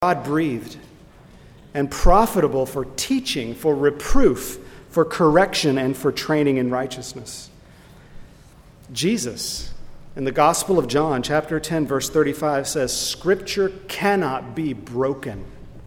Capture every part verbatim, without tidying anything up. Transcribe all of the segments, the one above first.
God-breathed and profitable for teaching, for reproof, for correction, and for training in righteousness. Jesus, in the Gospel of John, chapter ten, verse thirty-five, says, Scripture cannot be broken.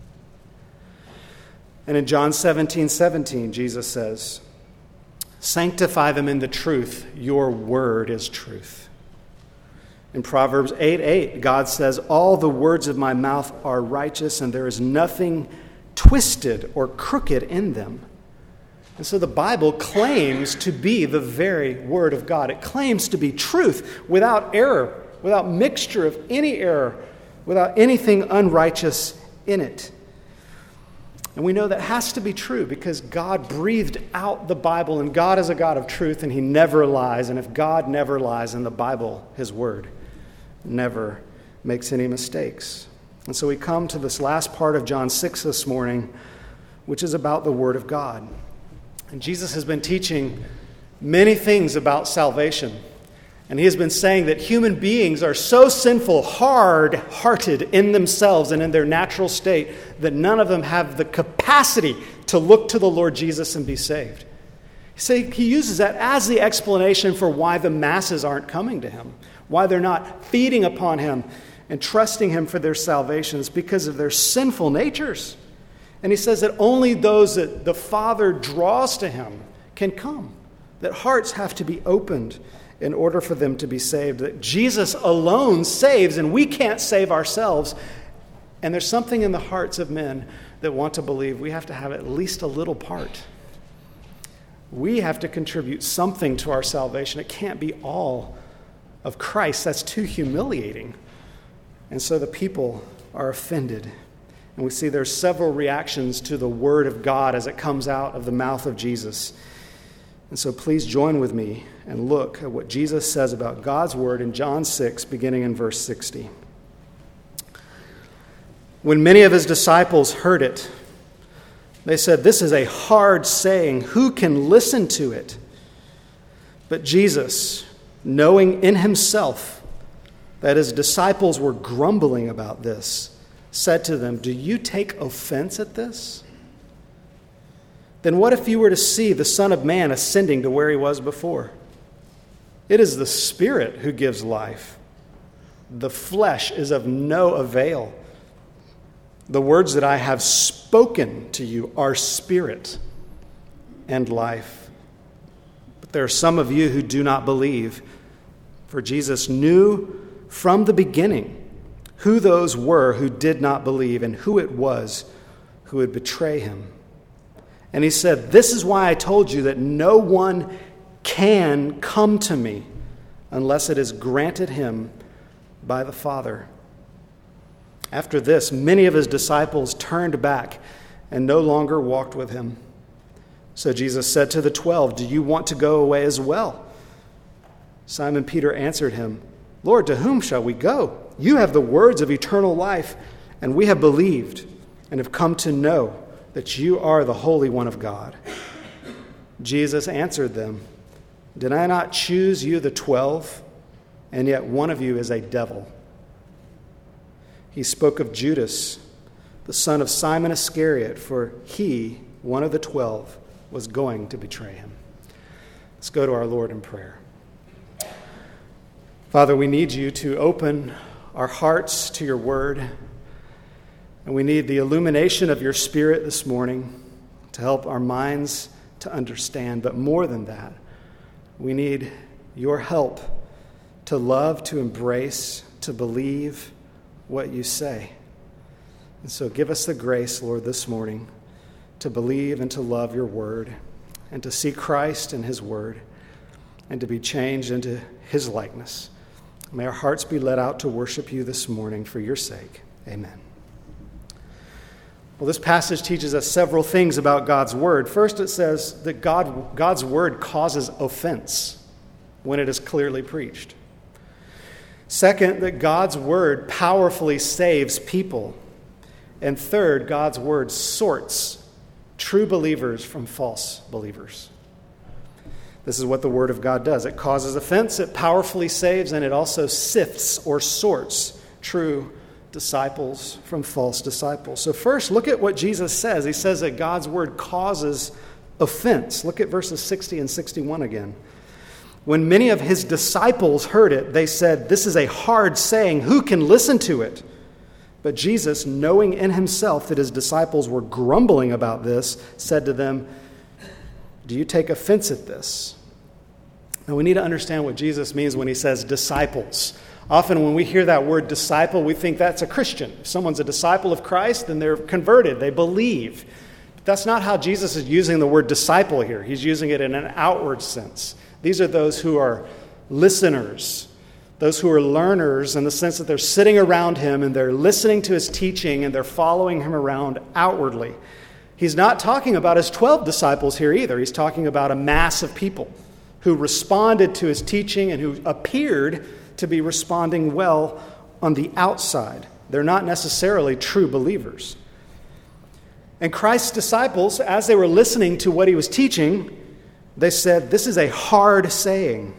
And in John seventeen, seventeen, Jesus says, sanctify them in the truth. Your word is truth. In Proverbs eight, eight, God says, all the words of my mouth are righteous, and there is nothing twisted or crooked in them. And so the Bible claims to be the very word of God. It claims to be truth without error, without mixture of any error, without anything unrighteous in it. And we know that has to be true because God breathed out the Bible, and God is a God of truth, and he never lies. And if God never lies, then the Bible, his word, never makes any mistakes. And so we come to this last part of John six this morning, which is about the word of God. And Jesus has been teaching many things about salvation. And he has been saying that human beings are so sinful, hard-hearted in themselves and in their natural state that none of them have the capacity to look to the Lord Jesus and be saved. So he uses that as the explanation for why the masses aren't coming to him, why they're not feeding upon him and trusting him for their salvation. It's because of their sinful natures. And he says that only those that the Father draws to him can come, that hearts have to be opened in order for them to be saved, that Jesus alone saves, and we can't save ourselves. And there's something in the hearts of men that want to believe we have to have at least a little part. We have to contribute something to our salvation. It can't be all of Christ. That's too humiliating. And so the people are offended. And we see there's several reactions to the word of God as it comes out of the mouth of Jesus. And so please join with me and look at what Jesus says about God's word in John six, beginning in verse sixty. When many of his disciples heard it, they said, this is a hard saying. Who can listen to it? But Jesus, knowing in himself that his disciples were grumbling about this, said to them, do you take offense at this? Then what if you were to see the Son of Man ascending to where he was before? It is the Spirit who gives life. The flesh is of no avail. The words that I have spoken to you are spirit and life. But there are some of you who do not believe, for Jesus knew from the beginning who those were who did not believe and who it was who would betray him. And he said, this is why I told you that no one can come to me unless it is granted him by the Father. After this, many of his disciples turned back and no longer walked with him. So Jesus said to the twelve, do you want to go away as well? Simon Peter answered him, Lord, to whom shall we go? You have the words of eternal life, and we have believed and have come to know that you are the Holy One of God. Jesus answered them, did I not choose you the twelve, and yet one of you is a devil? He spoke of Judas, the son of Simon Iscariot, for he, one of the twelve, was going to betray him. Let's go to our Lord in prayer. Father, we need you to open our hearts to your word, and we need the illumination of your Spirit this morning to help our minds to understand. But more than that, we need your help to love, to embrace, to believe what you say. And so give us the grace, Lord, this morning to believe and to love your word and to see Christ in his word and to be changed into his likeness. May our hearts be led out to worship you this morning for your sake. Amen. Well, this passage teaches us several things about God's word. First, it says that God, God's word causes offense when it is clearly preached. Second, that God's word powerfully saves people. And third, God's word sorts true believers from false believers. This is what the word of God does. It causes offense, it powerfully saves, and it also sifts or sorts true disciples from false disciples. So first, look at what Jesus says. He says that God's word causes offense. Look at verses sixty and sixty-one again. When many of his disciples heard it, they said, "This is a hard saying. Who can listen to it?" But Jesus, knowing in himself that his disciples were grumbling about this, said to them, "Do you take offense at this?" Now we need to understand what Jesus means when he says disciples. Often when we hear that word disciple, we think that's a Christian. If someone's a disciple of Christ, then they're converted, they believe. But that's not how Jesus is using the word disciple here. He's using it in an outward sense. These are those who are listeners, those who are learners in the sense that they're sitting around him and they're listening to his teaching and they're following him around outwardly. He's not talking about his twelve disciples here either. He's talking about a mass of people who responded to his teaching and who appeared to be responding well on the outside. They're not necessarily true believers. And Christ's disciples, as they were listening to what he was teaching, they said, "This is a hard saying."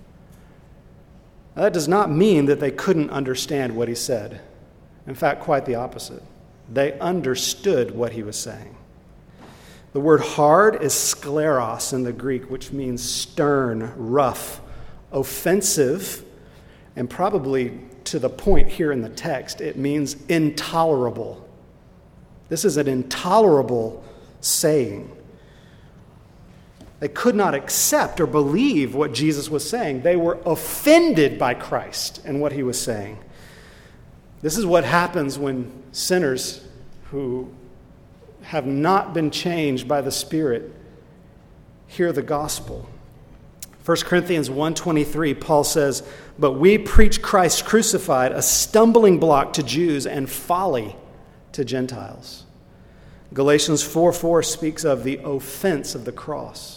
Now, that does not mean that they couldn't understand what he said. In fact, quite the opposite. They understood what he was saying. The word hard is skleros in the Greek, which means stern, rough, offensive, and probably to the point here in the text, it means intolerable. This is an intolerable saying. They could not accept or believe what Jesus was saying. They were offended by Christ and what he was saying. This is what happens when sinners who have not been changed by the Spirit hear the gospel. First Corinthians one twenty-three, Paul says, "But we preach Christ crucified, a stumbling block to Jews and folly to Gentiles." Galatians four four speaks of the offense of the cross.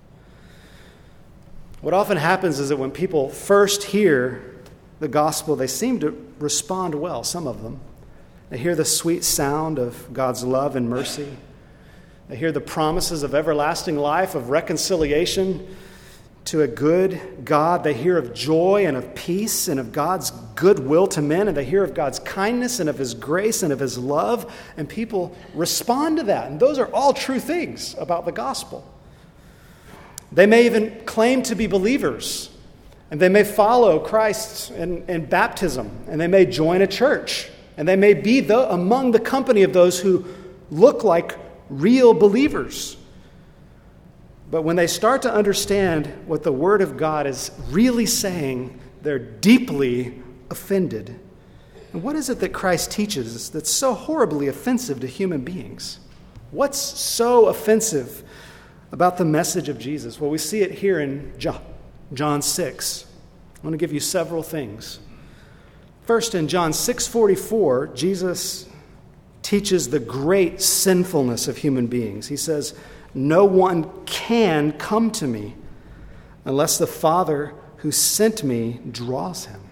What often happens is that when people first hear the gospel, they seem to respond well, some of them. They hear the sweet sound of God's love and mercy. They hear the promises of everlasting life, of reconciliation to a good God. They hear of joy and of peace and of God's goodwill to men. And they hear of God's kindness and of his grace and of his love. And people respond to that. And those are all true things about the gospel. They may even claim to be believers. And they may follow Christ in, in baptism. And they may join a church. And they may be the, among the company of those who look like real believers. But when they start to understand what the Word of God is really saying, they're deeply offended. And what is it that Christ teaches us that's so horribly offensive to human beings? What's so offensive about the message of Jesus? Well, we see it here in John six. I want to give you several things. First, in John six forty-four, Jesus teaches the great sinfulness of human beings. He says, "No one can come to me unless the Father who sent me draws him."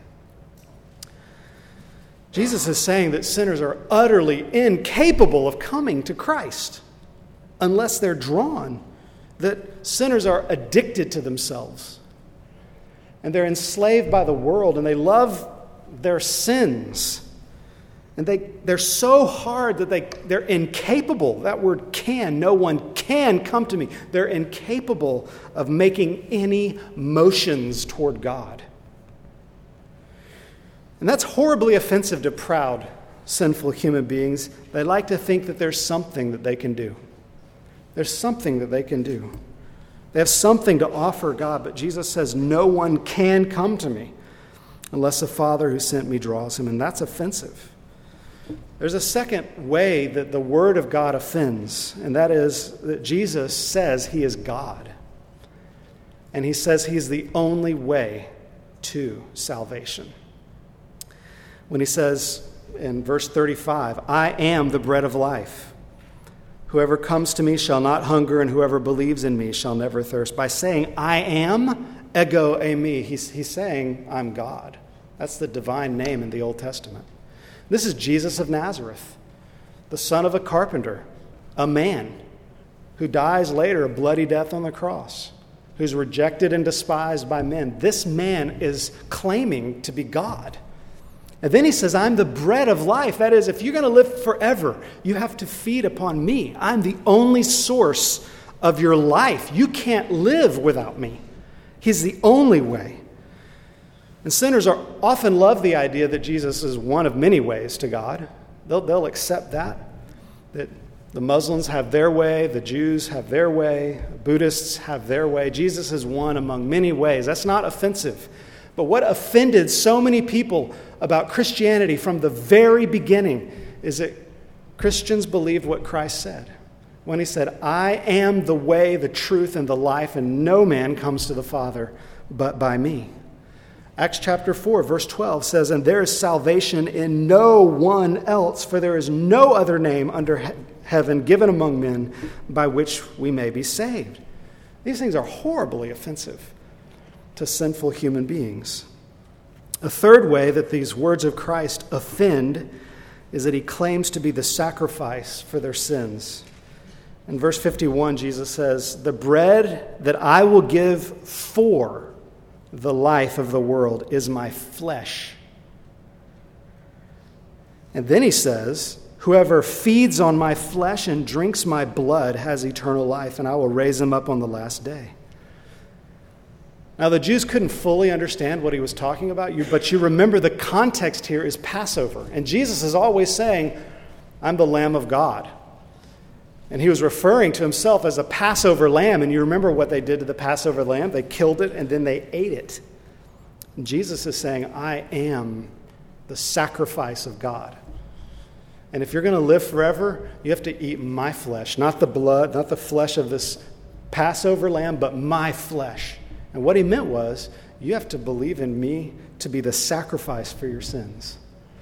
Jesus is saying that sinners are utterly incapable of coming to Christ unless they're drawn, that sinners are addicted to themselves, and they're enslaved by the world, and they love their sins. And they, they're so hard that they, they're incapable. That word can, no one can come to me. They're incapable of making any motions toward God. And that's horribly offensive to proud, sinful human beings. They like to think that there's something that they can do. There's something that they can do. They have something to offer God, but Jesus says, "No one can come to me unless the Father who sent me draws him," and that's offensive. There's a second way that the Word of God offends, and that is that Jesus says he is God. And he says he's the only way to salvation. When he says in verse thirty-five, "I am the bread of life. Whoever comes to me shall not hunger, and whoever believes in me shall never thirst." By saying, "I am," ego eimi, he's, he's saying, I'm God. That's the divine name in the Old Testament. This is Jesus of Nazareth, the son of a carpenter, a man who dies later a bloody death on the cross, who's rejected and despised by men. This man is claiming to be God. And then he says, I'm the bread of life. That is, if you're going to live forever, you have to feed upon me. I'm the only source of your life. You can't live without me. He's the only way. And sinners are often love the idea that Jesus is one of many ways to God. They'll, they'll accept that, that the Muslims have their way, the Jews have their way, Buddhists have their way. Jesus is one among many ways. That's not offensive. But what offended so many people about Christianity from the very beginning is that Christians believed what Christ said. When he said, I am the way, the truth, and the life, and no man comes to the Father but by me. Acts chapter four, verse twelve says, and there is salvation in no one else, for there is no other name under he- heaven given among men by which we may be saved. These things are horribly offensive to sinful human beings. A third way that these words of Christ offend is that he claims to be the sacrifice for their sins. In verse fifty-one, Jesus says, the bread that I will give for the life of the world is my flesh. And then he says, whoever feeds on my flesh and drinks my blood has eternal life, and I will raise him up on the last day. Now, the Jews couldn't fully understand what he was talking about, but you remember the context here is Passover. And Jesus is always saying, I'm the Lamb of God. And he was referring to himself as a Passover lamb. And you remember what they did to the Passover lamb? They killed it and then they ate it. And Jesus is saying, I am the sacrifice of God. And if you're going to live forever, you have to eat my flesh, not the blood, not the flesh of this Passover lamb, but my flesh. And what he meant was, you have to believe in me to be the sacrifice for your sins.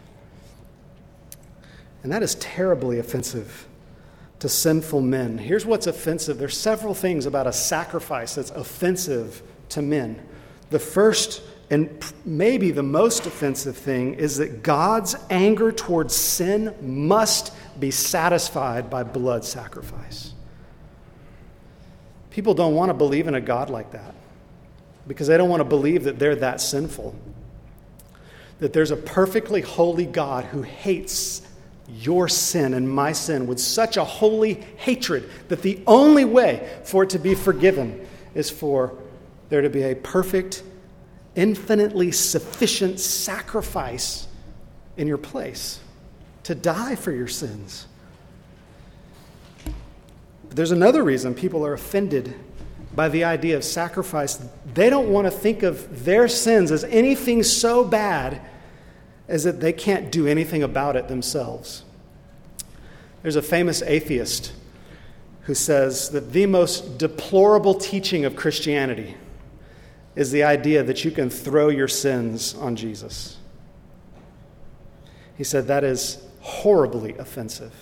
And that is terribly offensive to sinful men. Here's what's offensive. There's several things about a sacrifice that's offensive to men. The first and maybe the most offensive thing is that God's anger towards sin must be satisfied by blood sacrifice. People don't want to believe in a God like that because they don't want to believe that they're that sinful. That there's a perfectly holy God who hates your sin and my sin with such a holy hatred that the only way for it to be forgiven is for there to be a perfect, infinitely sufficient sacrifice in your place to die for your sins. But there's another reason people are offended by the idea of sacrifice. They don't want to think of their sins as anything so bad as that they can't do anything about it themselves. There's a famous atheist who says that the most deplorable teaching of Christianity is the idea that you can throw your sins on Jesus. He said that is horribly offensive.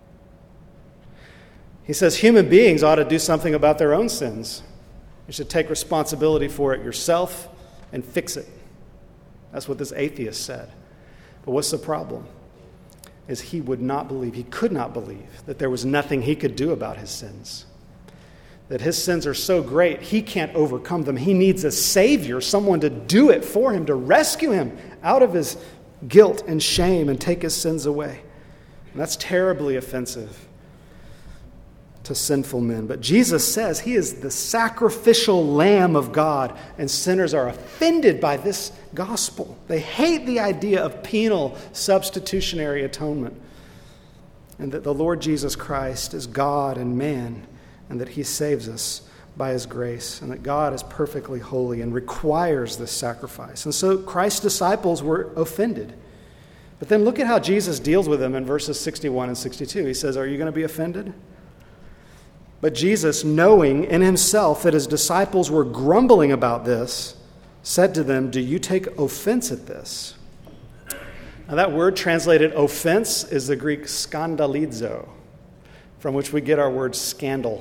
He says human beings ought to do something about their own sins. You should take responsibility for it yourself and fix it. That's what this atheist said. But what's the problem? Is he would not believe, he could not believe that there was nothing he could do about his sins. That his sins are so great, he can't overcome them. He needs a savior, someone to do it for him, to rescue him out of his guilt and shame and take his sins away. And that's terribly offensive to sinful men. But Jesus says he is the sacrificial Lamb of God, and sinners are offended by this gospel. They hate the idea of penal substitutionary atonement, and that the Lord Jesus Christ is God and man, and that he saves us by his grace, and that God is perfectly holy and requires this sacrifice. And so Christ's disciples were offended. But then look at how Jesus deals with them in verses sixty-one and sixty-two. He says, are you going to be offended? But Jesus, knowing in himself that his disciples were grumbling about this, said to them, do you take offense at this? Now that word translated offense is the Greek skandalizo, from which we get our word scandal.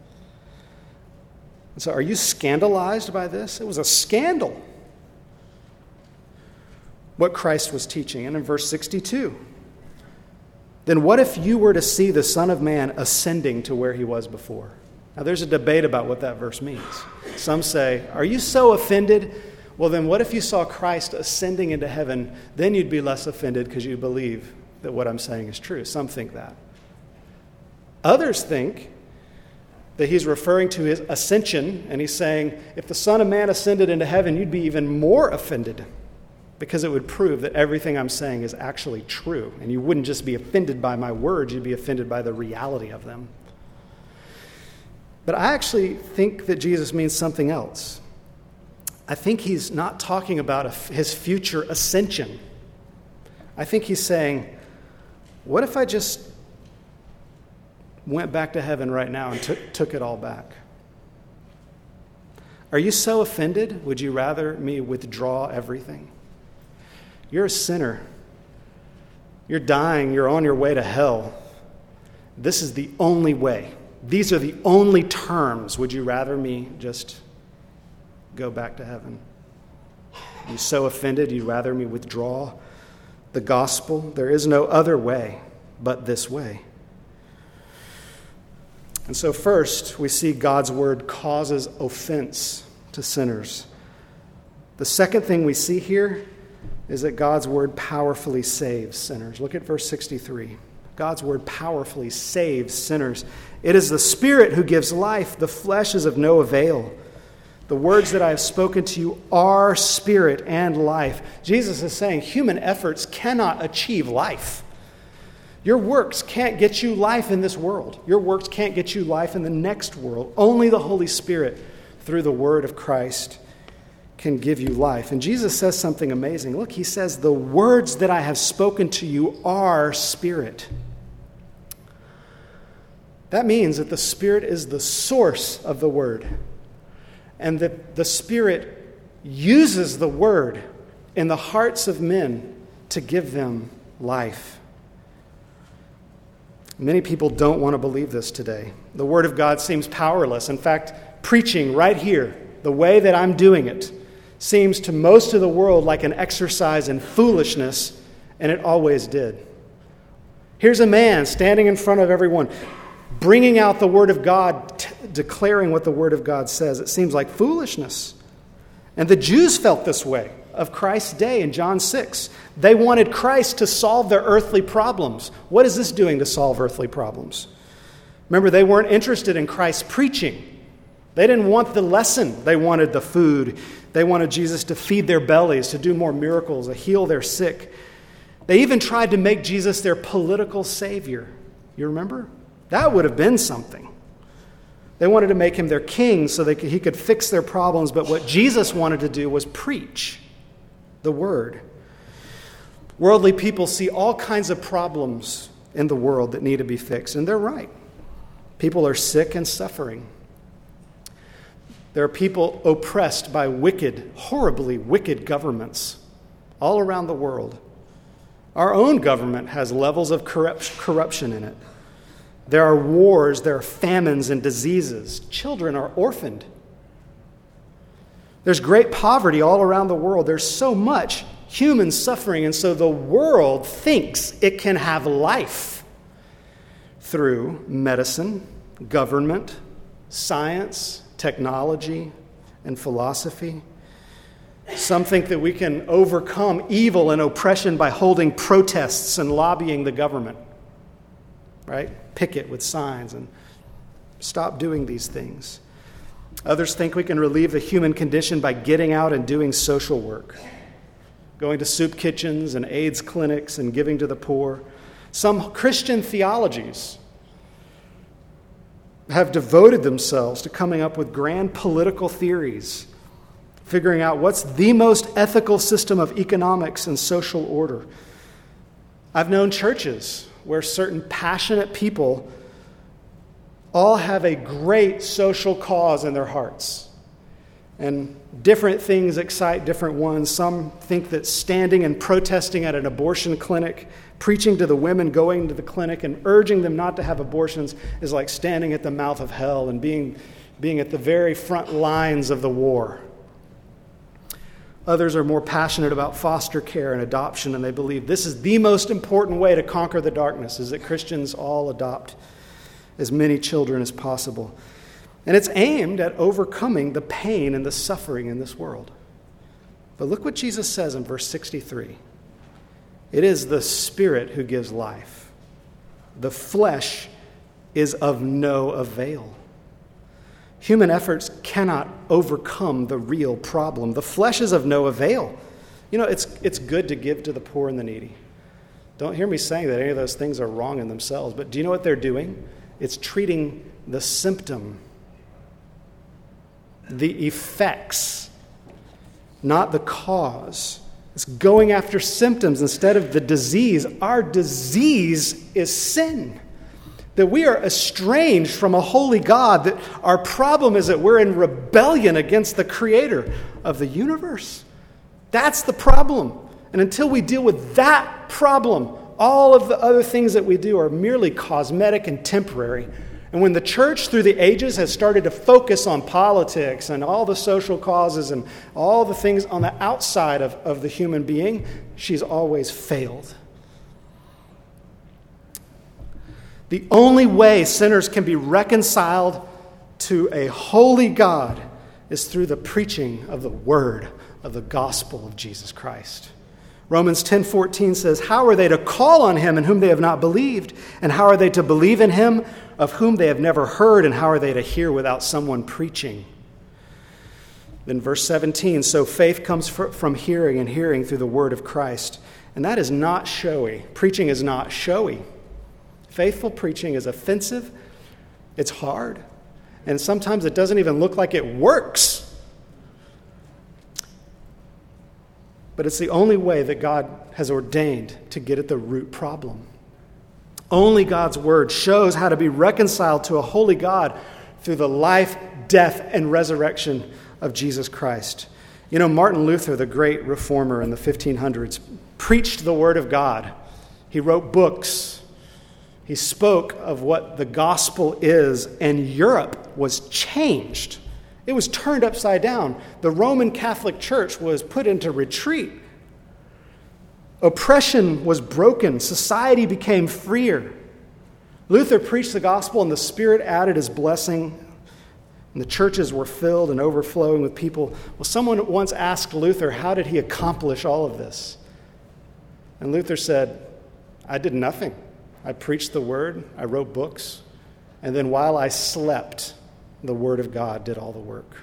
And so are you scandalized by this? It was a scandal what Christ was teaching. And in verse sixty-two, then what if you were to see the Son of Man ascending to where he was before? Now there's a debate about what that verse means. Some say, are you so offended? well, then what if you saw Christ ascending into heaven? Then you'd be less offended because you believe that what I'm saying is true. Some think that. Others think that he's referring to his ascension, and he's saying, if the Son of Man ascended into heaven, you'd be even more offended because it would prove that everything I'm saying is actually true. And you wouldn't just be offended by my words, you'd be offended by the reality of them. But I actually think that Jesus means something else. I think he's not talking about a, his future ascension. I think he's saying, what if I just went back to heaven right now and took, took it all back? Are you so offended? Would you rather me withdraw everything? You're a sinner. You're dying. You're on your way to hell. This is the only way. These are the only terms. Would you rather me just go back to heaven? Are you so offended you'd rather me withdraw the gospel? There is no other way but this way. And so first, we see God's word causes offense to sinners. The second thing we see here is that God's word powerfully saves sinners. Look at verse sixty-three. God's word powerfully saves sinners. It is the Spirit who gives life. The flesh is of no avail. The words that I have spoken to you are spirit and life. Jesus is saying human efforts cannot achieve life. Your works can't get you life in this world. Your works can't get you life in the next world. Only the Holy Spirit, through the word of Christ, can give you life. And Jesus says something amazing. Look, he says, the words that I have spoken to you are spirit. That means that the Spirit is the source of the word. And that the Spirit uses the word in the hearts of men to give them life. Many people don't want to believe this today. The Word of God seems powerless. In fact, preaching right here, the way that I'm doing it, seems to most of the world like an exercise in foolishness, and it always did. Here's a man standing in front of everyone, bringing out the Word of God, t- declaring what the Word of God says. It seems like foolishness. And the Jews felt this way of Christ's day in John six. They wanted Christ to solve their earthly problems. What is this doing to solve earthly problems? Remember, they weren't interested in Christ's preaching. They didn't want the lesson. They wanted the food. They wanted Jesus to feed their bellies, to do more miracles, to heal their sick. They even tried to make Jesus their political savior. You remember? That would have been something. They wanted to make him their king so they could, he could fix their problems. But what Jesus wanted to do was preach the word. Worldly people see all kinds of problems in the world that need to be fixed, and they're right. People are sick and suffering. There are people oppressed by wicked, horribly wicked governments all around the world. Our own government has levels of corrupt, corruption in it. There are wars, there are famines and diseases. Children are orphaned. There's great poverty all around the world. There's so much human suffering, and so the world thinks it can have life through medicine, government, science, technology, and philosophy. Some think that we can overcome evil and oppression by holding protests and lobbying the government, right? Picket with signs and stop doing these things. Others think we can relieve the human condition by getting out and doing social work, going to soup kitchens and AIDS clinics and giving to the poor. Some Christian theologies have devoted themselves to coming up with grand political theories, figuring out what's the most ethical system of economics and social order. I've known churches where certain passionate people all have a great social cause in their hearts. And different things excite different ones. Some think that standing and protesting at an abortion clinic, preaching to the women going to the clinic and urging them not to have abortions is like standing at the mouth of hell and being, being at the very front lines of the war. Others are more passionate about foster care and adoption, and they believe this is the most important way to conquer the darkness, is that Christians all adopt as many children as possible. And it's aimed at overcoming the pain and the suffering in this world. But look what Jesus says in verse sixty-three. It is the Spirit who gives life. The flesh is of no avail. Human efforts cannot overcome the real problem. The flesh is of no avail. You know, it's, it's good to give to the poor and the needy. Don't hear me saying that any of those things are wrong in themselves, but do you know what they're doing? It's treating the symptom, the effects, not the cause. It's going after symptoms instead of the disease. Our disease is sin. That we are estranged from a holy God. That our problem is that we're in rebellion against the Creator of the universe. That's the problem. And until we deal with that problem, all of the other things that we do are merely cosmetic and temporary. And when the church through the ages has started to focus on politics and all the social causes and all the things on the outside of, of the human being, she's always failed. The only way sinners can be reconciled to a holy God is through the preaching of the word of the gospel of Jesus Christ. Romans ten fourteen says, how are they to call on him in whom they have not believed? And how are they to believe in him of whom they have never heard? And how are they to hear without someone preaching? Then verse seventeen, so faith comes from hearing, and hearing through the word of Christ. And that is not showy. Preaching is not showy. Faithful preaching is offensive. It's hard. And sometimes it doesn't even look like it works. But it's the only way that God has ordained to get at the root problem. Only God's word shows how to be reconciled to a holy God through the life, death, and resurrection of Jesus Christ. You know, Martin Luther, the great reformer in the fifteen hundreds, preached the word of God. He wrote books. He spoke of what the gospel is, and Europe was changed. It was turned upside down. The Roman Catholic Church was put into retreat. Oppression was broken. Society became freer. Luther preached the gospel, and the Spirit added his blessing, and the churches were filled and overflowing with people. Well, someone once asked Luther, how did he accomplish all of this? And Luther said, I did nothing. I preached the word, I wrote books, and then while I slept, the word of God did all the work.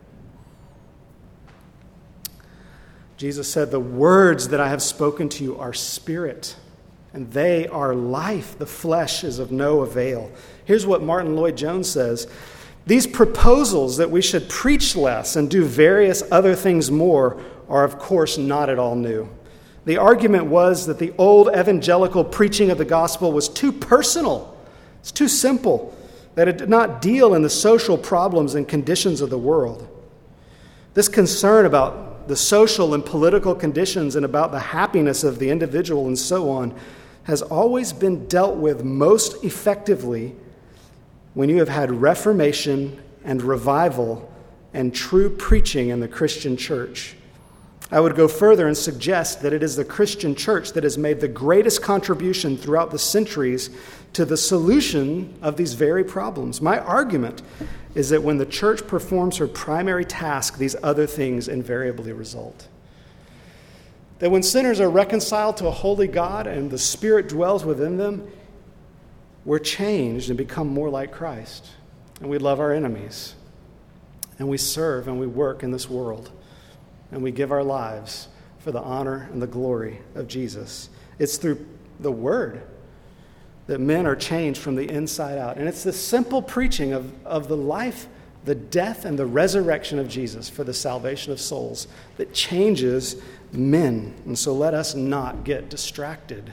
Jesus said, the words that I have spoken to you are spirit, and they are life. The flesh is of no avail. Here's what Martin Lloyd-Jones says. These proposals that we should preach less and do various other things more are, of course, not at all new. The argument was that the old evangelical preaching of the gospel was too personal. It's too simple, that it did not deal in the social problems and conditions of the world. This concern about the social and political conditions and about the happiness of the individual and so on has always been dealt with most effectively when you have had reformation and revival and true preaching in the Christian church. I would go further and suggest that it is the Christian church that has made the greatest contribution throughout the centuries to the solution of these very problems. My argument is that when the church performs her primary task, these other things invariably result. That when sinners are reconciled to a holy God and the Spirit dwells within them, we're changed and become more like Christ. And we love our enemies. And we serve and we work in this world. And we give our lives for the honor and the glory of Jesus. It's through the word that men are changed from the inside out. And it's the simple preaching of, of the life, the death, and the resurrection of Jesus for the salvation of souls that changes men. And so let us not get distracted.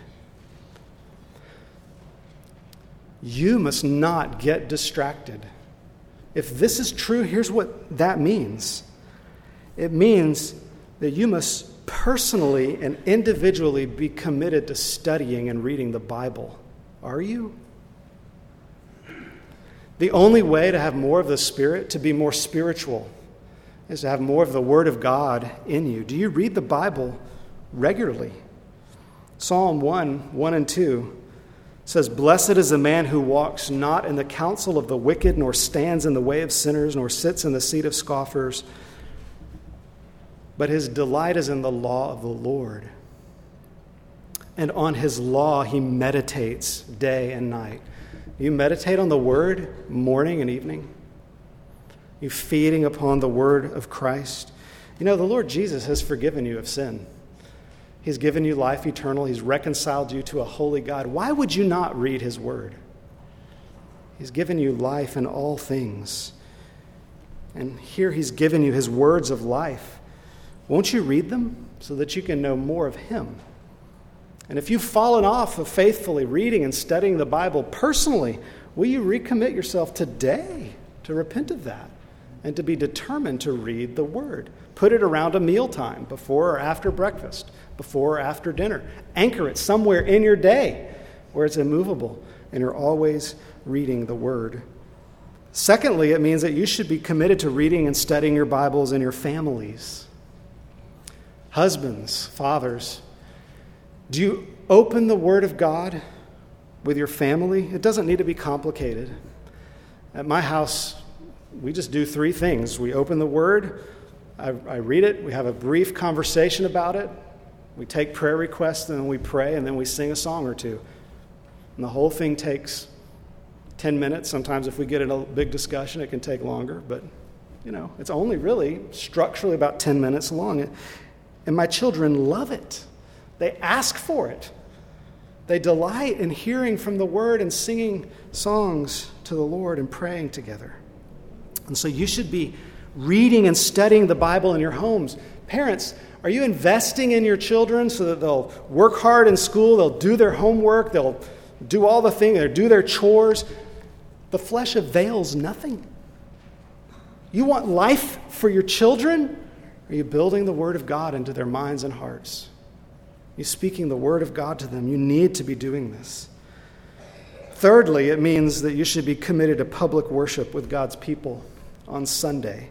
You must not get distracted. If this is true, here's what that means. It means that you must personally and individually be committed to studying and reading the Bible. Are you? The only way to have more of the Spirit, to be more spiritual, is to have more of the Word of God in you. Do you read the Bible regularly? Psalm one, one and two says, blessed is the man who walks not in the counsel of the wicked, nor stands in the way of sinners, nor sits in the seat of scoffers. but his delight is in the law of the Lord. And on his law he meditates day and night. You meditate on the word morning and evening? You feeding upon the word of Christ? You know, the Lord Jesus has forgiven you of sin. He's given you life eternal. He's reconciled you to a holy God. Why would you not read his word? He's given you life in all things. And here he's given you his words of life. Won't you read them so that you can know more of him? And if you've fallen off of faithfully reading and studying the Bible personally, will you recommit yourself today to repent of that and to be determined to read the word? Put it around a mealtime, before or after breakfast, before or after dinner. Anchor it somewhere in your day where it's immovable and you're always reading the word. Secondly, it means that you should be committed to reading and studying your Bibles in your families. Husbands, fathers, do you open the Word of God with your family? It doesn't need to be complicated. At my house, we just do three things. We open the Word, I, I read it, we have a brief conversation about it, we take prayer requests, and then we pray, and then we sing a song or two. And the whole thing takes ten minutes. Sometimes if we get in a big discussion, it can take longer. But, you know, it's only really structurally about ten minutes long. And my children love it. They ask for it. They delight in hearing from the word and singing songs to the Lord and praying together. And so you should be reading and studying the Bible in your homes. Parents, are you investing in your children so that they'll work hard in school, they'll do their homework, they'll do all the things, they'll do their chores? The flesh avails nothing. You want life for your children? Are you building the Word of God into their minds and hearts? Are you speaking the Word of God to them? You need to be doing this. Thirdly, it means that you should be committed to public worship with God's people on Sunday.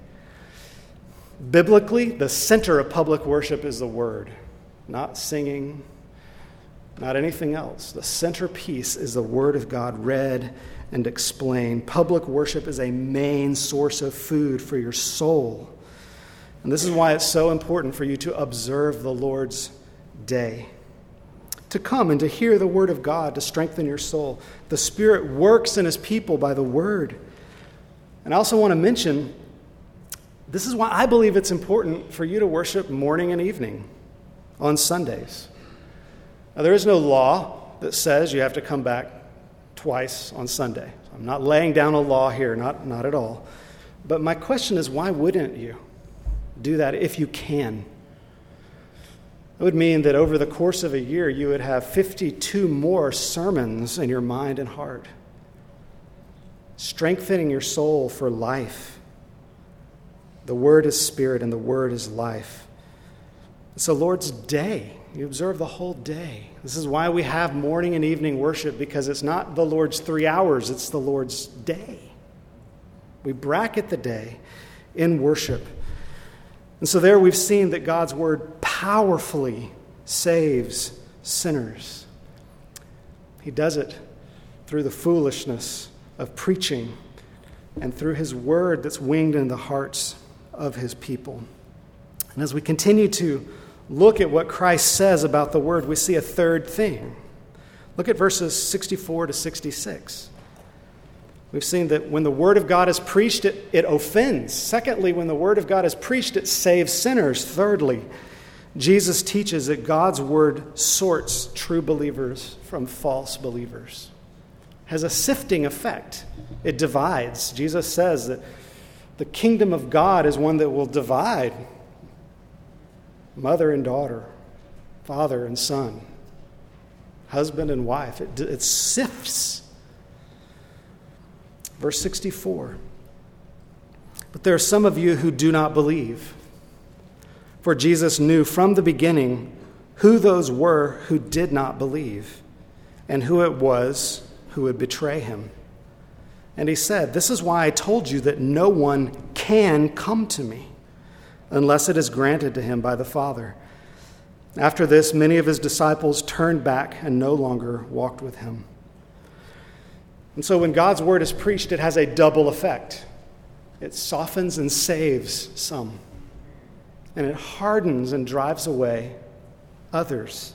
Biblically, the center of public worship is the Word, not singing, not anything else. The centerpiece is the Word of God read and explained. Public worship is a main source of food for your soul. And this is why it's so important for you to observe the Lord's day, to come and to hear the word of God to strengthen your soul. The Spirit works in his people by the word. And I also want to mention, this is why I believe it's important for you to worship morning and evening on Sundays. Now, there is no law that says you have to come back twice on Sunday. I'm not laying down a law here, not, not at all. But my question is, why wouldn't you do that if you can? It would mean that over the course of a year, you would have fifty-two more sermons in your mind and heart, strengthening your soul for life. The Word is spirit and the Word is life. It's the Lord's day. You observe the whole day. This is why we have morning and evening worship, because it's not the Lord's three hours, it's the Lord's day. We bracket the day in worship. And so there we've seen that God's word powerfully saves sinners. He does it through the foolishness of preaching and through his word that's winged in the hearts of his people. And as we continue to look at what Christ says about the word, we see a third thing. Look at verses sixty-four to sixty-six. We've seen that when the word of God is preached, it, it offends. Secondly, when the word of God is preached, it saves sinners. Thirdly, Jesus teaches that God's word sorts true believers from false believers. It has a sifting effect. It divides. Jesus says that the kingdom of God is one that will divide mother and daughter, father and son, husband and wife. It, it sifts. Verse sixty-four. But there are some of you who do not believe. For Jesus knew from the beginning who those were who did not believe, and who it was who would betray him. And he said, "This is why I told you that no one can come to me unless it is granted to him by the Father." After this, many of his disciples turned back and no longer walked with him. And so when God's word is preached, it has a double effect. It softens and saves some. and it hardens and drives away others.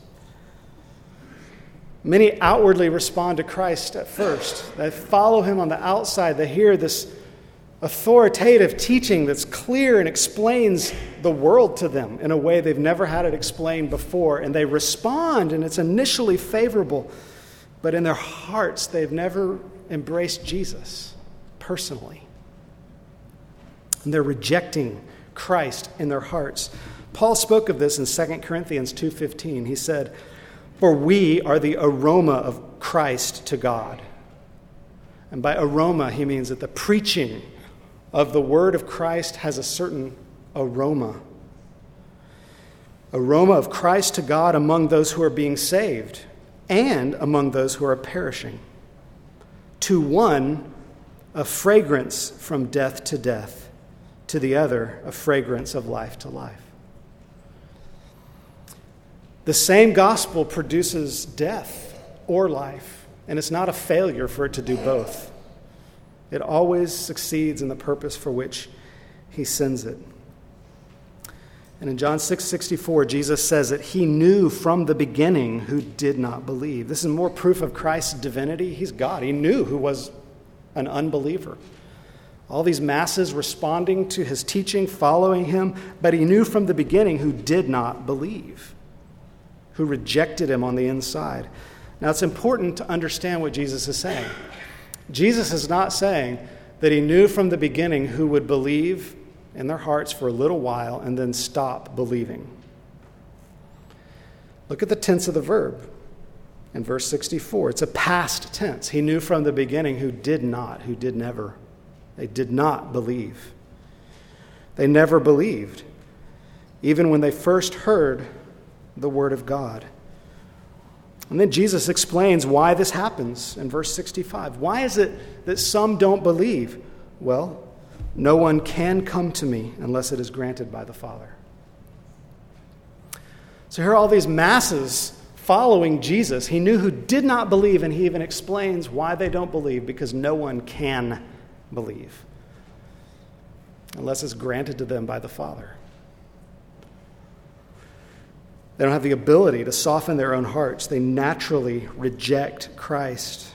Many outwardly respond to Christ at first. They follow him on the outside. They hear this authoritative teaching that's clear and explains the world to them in a way they've never had it explained before. And they respond, and it's initially favorable. But in their hearts, they've never embraced Jesus personally. And they're rejecting Christ in their hearts. Paul spoke of this in Second Corinthians two fifteen. He said, "For we are the aroma of Christ to God." And by aroma, he means that the preaching of the word of Christ has a certain aroma. Aroma of Christ to God among those who are being saved and among those who are perishing. To one, a fragrance from death to death. To the other, a fragrance of life to life. The same gospel produces death or life, and it's not a failure for it to do both. It always succeeds in the purpose for which he sends it. And in John six sixty-four, Jesus says that he knew from the beginning who did not believe. This is more proof of Christ's divinity. He's God. He knew who was an unbeliever. All these masses responding to his teaching, following him, but he knew from the beginning who did not believe, who rejected him on the inside. Now, it's important to understand what Jesus is saying. Jesus is not saying that he knew from the beginning who would believe in their hearts for a little while and then stop believing. Look at the tense of the verb in verse sixty-four. It's a past tense. He knew from the beginning who did not, who did never. They did not believe. They never believed, even when they first heard the word of God. And then Jesus explains why this happens in verse sixty-five. Why is it that some don't believe? Well, no one can come to me unless it is granted by the Father. So here are all these masses following Jesus. He knew who did not believe, and he even explains why they don't believe, because no one can believe unless it's granted to them by the Father. They don't have the ability to soften their own hearts. They naturally reject Christ.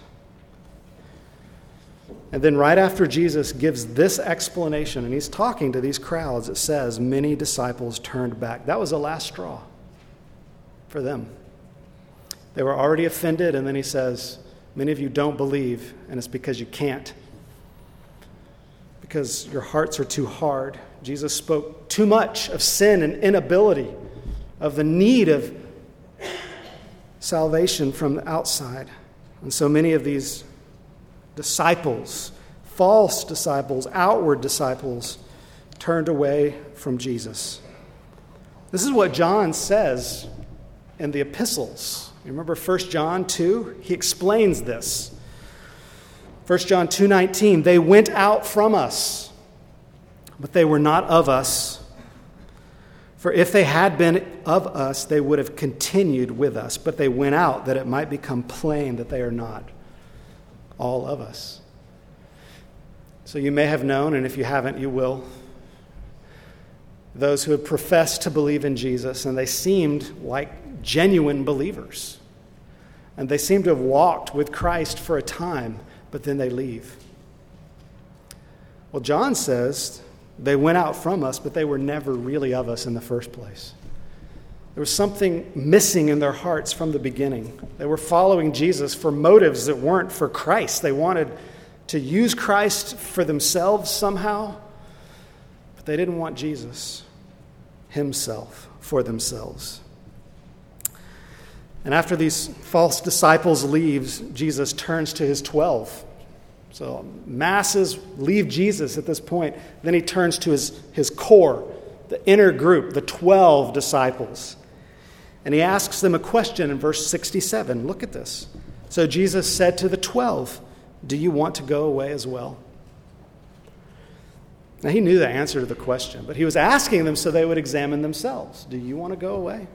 And then right after Jesus gives this explanation, and he's talking to these crowds, it says, many disciples turned back. That was the last straw for them. They were already offended, and then he says, many of you don't believe, and it's because you can't. Because your hearts are too hard. Jesus spoke too much of sin and inability, of the need of salvation from the outside. And so many of these disciples, false disciples, outward disciples, turned away from Jesus. This is what John says in the epistles. You remember First John two? He explains this. First John two nineteen, they went out from us, but they were not of us. For if they had been of us, they would have continued with us. But they went out that it might become plain that they are not all of us. So you may have known, and if you haven't, you will, those who have professed to believe in Jesus, and they seemed like genuine believers. And they seem to have walked with Christ for a time, but then they leave. Well, John says they went out from us, but they were never really of us in the first place. There was something missing in their hearts from the beginning. They were following Jesus for motives that weren't for Christ. They wanted to use Christ for themselves somehow, but they didn't want Jesus himself for themselves. And after these false disciples leaves, Jesus turns to his twelve. So masses leave Jesus at this point. Then he turns to his, his core, the inner group, the twelve disciples. And he asks them a question in verse sixty-seven. Look at this. So Jesus said to the twelve, do you want to go away as well? Now he knew the answer to the question, but he was asking them so they would examine themselves. Do you want to go away?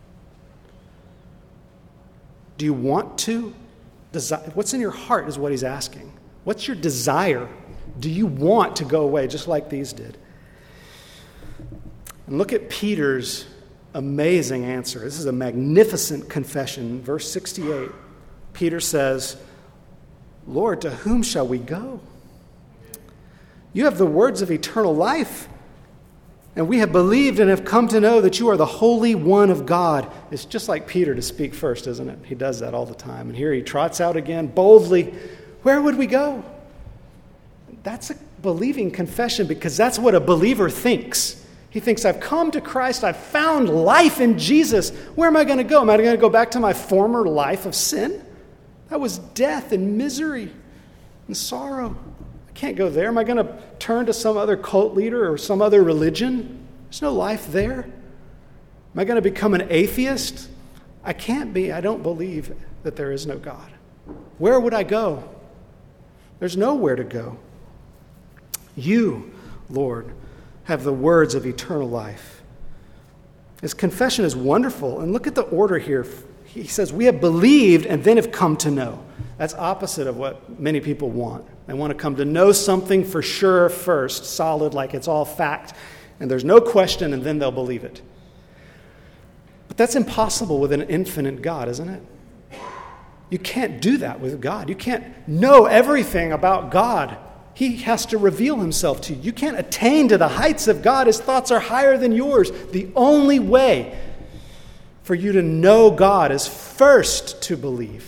Do you want to? Desi- What's in your heart is what he's asking. What's your desire? Do you want to go away just like these did? And look at Peter's amazing answer. This is a magnificent confession. Verse sixty-eight, Peter says, Lord, to whom shall we go? You have the words of eternal life, and we have believed and have come to know that you are the Holy One of God. It's just like Peter to speak first, isn't it? He does that all the time. And here he trots out again boldly, where would we go? That's a believing confession because that's what a believer thinks. He thinks, I've come to Christ, I've found life in Jesus. Where am I going to go? Am I going to go back to my former life of sin? That was death and misery and sorrow. I can't go there. Am I going to turn to some other cult leader or some other religion? There's no life there. Am I going to become an atheist? I can't be. I don't believe that there is no God. Where would I go? There's nowhere to go. You, Lord, have the words of eternal life. His confession is wonderful. And look at the order here. He says, we have believed and then have come to know. That's opposite of what many people want. They want to come to know something for sure first, solid, like it's all fact, and there's no question, and then they'll believe it. But that's impossible with an infinite God, isn't it? You can't do that with God. You can't know everything about God. He has to reveal himself to you. You can't attain to the heights of God. His thoughts are higher than yours. The only way for you to know God is first to believe.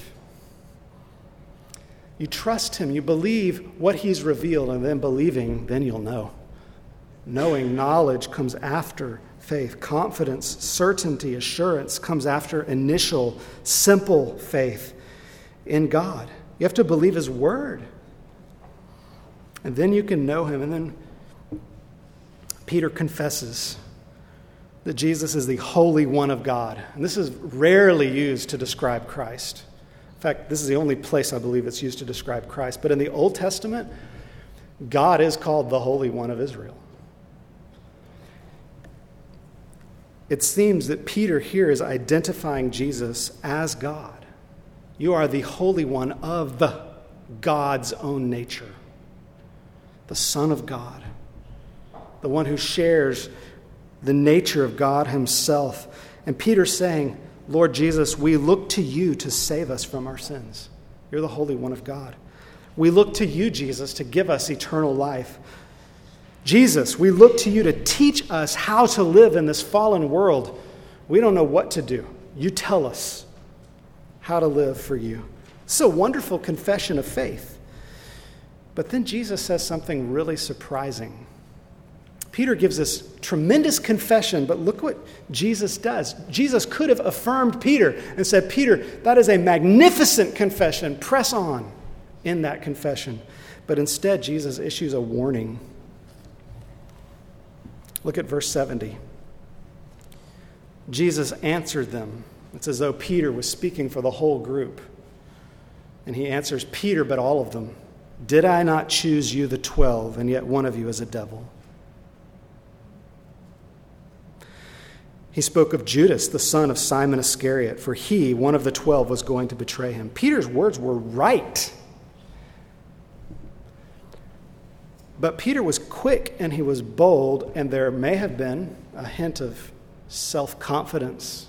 You trust him. You believe what he's revealed, and then believing, then you'll know. Knowing, knowledge comes after faith. Confidence, certainty, assurance comes after initial, simple faith in God. You have to believe his word. And then you can know him. And then Peter confesses that Jesus is the Holy One of God. And this is rarely used to describe Christ. In fact, this is the only place I believe it's used to describe Christ. But in the Old Testament, God is called the Holy One of Israel. It seems that Peter here is identifying Jesus as God. You are the Holy One of the God's own nature. The Son of God. The one who shares the nature of God himself. And Peter's saying, Lord Jesus, we look to you to save us from our sins. You're the Holy One of God. We look to you, Jesus, to give us eternal life. Jesus, we look to you to teach us how to live in this fallen world. We don't know what to do. You tell us how to live for you. It's a wonderful confession of faith. But then Jesus says something really surprising. Peter gives this tremendous confession, but look what Jesus does. Jesus could have affirmed Peter and said, Peter, that is a magnificent confession. Press on in that confession. But instead, Jesus issues a warning. Look at verse seventy. Jesus answered them. It's as though Peter was speaking for the whole group. And he answers, Peter, but all of them. Did I not choose you, the twelve, and yet one of you is a devil? He spoke of Judas, the son of Simon Iscariot, for he, one of the twelve, was going to betray him. Peter's words were right. But Peter was quick and he was bold, and there may have been a hint of self-confidence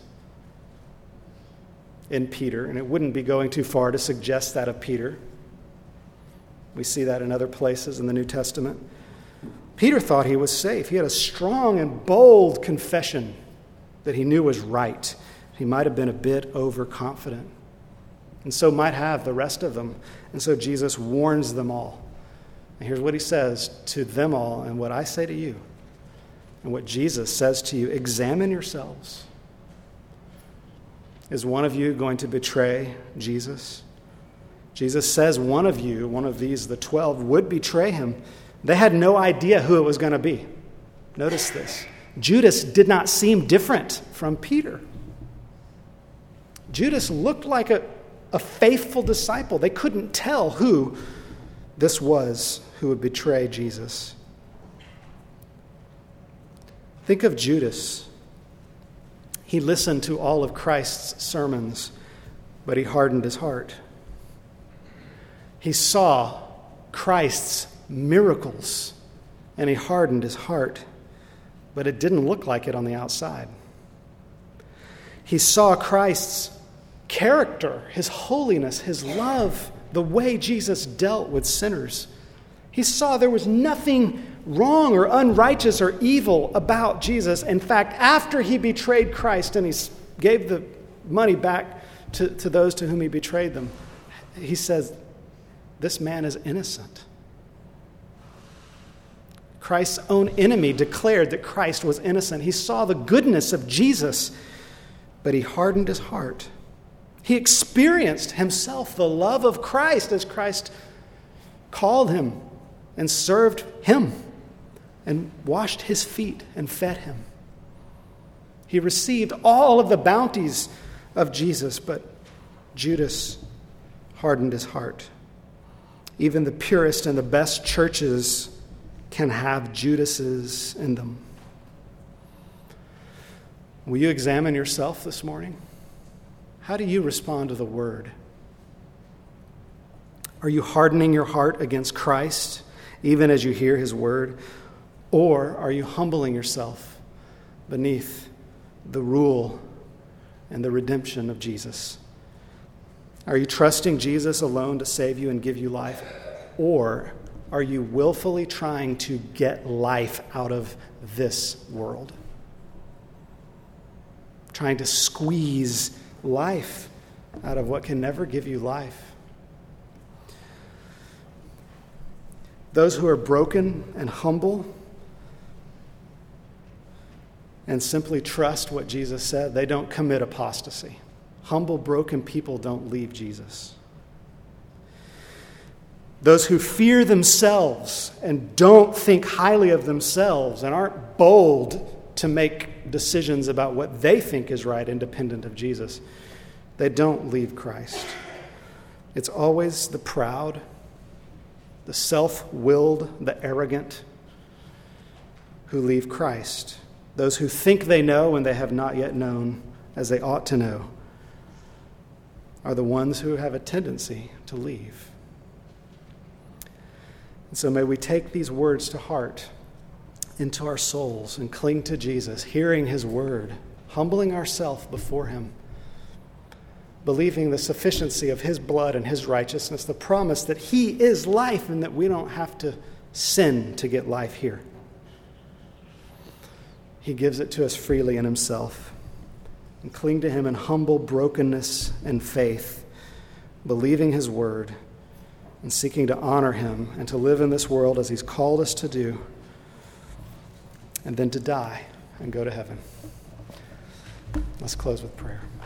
in Peter, and it wouldn't be going too far to suggest that of Peter. We see that in other places in the New Testament. Peter thought he was safe. He had a strong and bold confession that he knew was right. He might have been a bit overconfident, and so might have the rest of them. And so Jesus warns them all. And here's what he says to them all, and what I say to you, and what Jesus says to you: examine yourselves. Is one of you going to betray Jesus? Jesus says one of you, one of these, the twelve, would betray him. They had no idea who it was going to be. Notice this. Judas did not seem different from Peter. Judas looked like a, a faithful disciple. They couldn't tell who this was who would betray Jesus. Think of Judas. He listened to all of Christ's sermons, but he hardened his heart. He saw Christ's miracles, and he hardened his heart. but it didn't look like it on the outside. He saw Christ's character, his holiness, his love, the way Jesus dealt with sinners. He saw there was nothing wrong or unrighteous or evil about Jesus. In fact, after he betrayed Christ and he gave the money back to, to those to whom he betrayed them, he says, this man is innocent. Christ's own enemy declared that Christ was innocent. He saw the goodness of Jesus, but he hardened his heart. He experienced himself the love of Christ as Christ called him and served him and washed his feet and fed him. He received all of the bounties of Jesus, but Judas hardened his heart. Even the purest and the best churches can have Judases in them. Will you examine yourself this morning? How do you respond to the word? Are you hardening your heart against Christ, even as you hear his word? Or are you humbling yourself beneath the rule and the redemption of Jesus? Are you trusting Jesus alone to save you and give you life? Or are you willfully trying to get life out of this world? Trying to squeeze life out of what can never give you life? Those who are broken and humble and simply trust what Jesus said, they don't commit apostasy. Humble, broken people don't leave Jesus. Those who fear themselves and don't think highly of themselves and aren't bold to make decisions about what they think is right, independent of Jesus, they don't leave Christ. It's always the proud, the self-willed, the arrogant who leave Christ. Those who think they know when they have not yet known as they ought to know are the ones who have a tendency to leave. And so may we take these words to heart, into our souls, and cling to Jesus, hearing his word, humbling ourselves before him, believing the sufficiency of his blood and his righteousness, the promise that he is life and that we don't have to sin to get life here. He gives it to us freely in himself. And cling to him in humble brokenness and faith, believing his word and seeking to honor him and to live in this world as he's called us to do, and then to die and go to heaven. Let's close with prayer.